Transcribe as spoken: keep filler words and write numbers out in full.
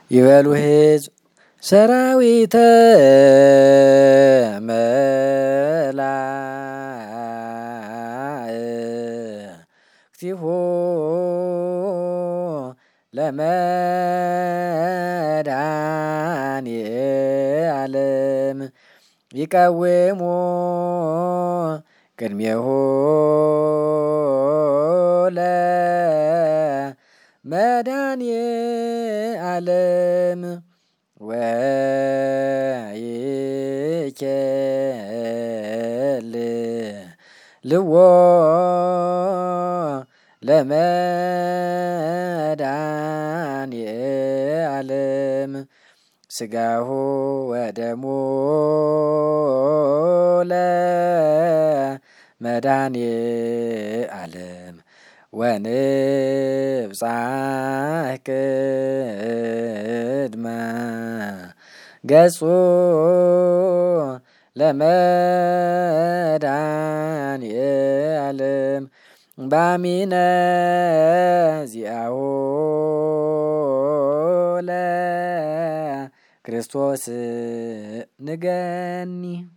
ይበሉ ሕዝብ ሰራዊተ መላእክቲሁ ለመድኃኔዓለም ይቀውሙ ቅድሜሁ ለመድኃኔዓለም ወይኬልልዎ ለመድኃኔዓለም ሥጋሁ ወደሙ ለመድኃኔዓለም ወንብጻሕ ቅድመ ገጹ ለመድኃኔዓለም ባሚነ ዚአሁ ለክርስቶስ ንገኒ